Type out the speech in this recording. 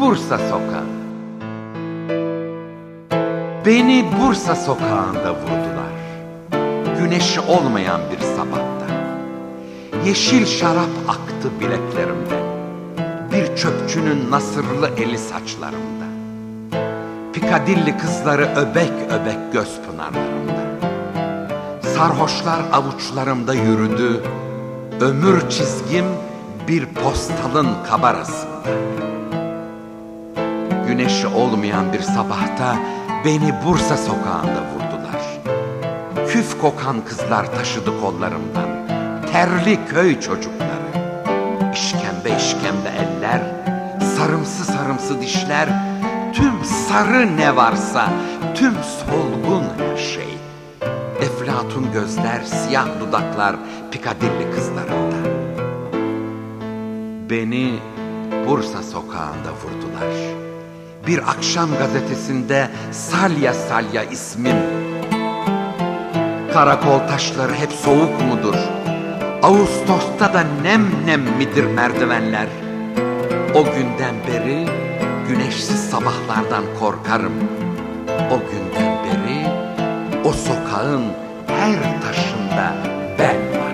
Bursa Sokağı. Beni Bursa sokağında vurdular. Güneşi olmayan bir sabahta. Yeşil şarap aktı bileklerimden. Bir çöpçünün nasırlı eli saçlarımda. Pikadilli kızları öbek öbek göz pınarlarımda. Sarhoşlar avuçlarımda yürüdü. Ömür çizgim bir postalın kabarasında. Güneşi olmayan bir sabahta beni Bursa sokağında vurdular. Küf kokan kızlar taşıdı kollarımdan. Terli köy çocukları. İşkembe işkembe eller, sarımsı sarımsı dişler, tüm sarı ne varsa, tüm solgun her şey. Eflatun gözler, siyah dudaklar Pikadilli kızlarında. Beni Bursa sokağında vurdular. Bir akşam gazetesinde salya salya ismim. Karakol taşları hep soğuk mudur? Ağustos'ta da nem nem midir merdivenler? O günden beri güneşsiz sabahlardan korkarım. O günden beri o sokağın her taşında ben varım.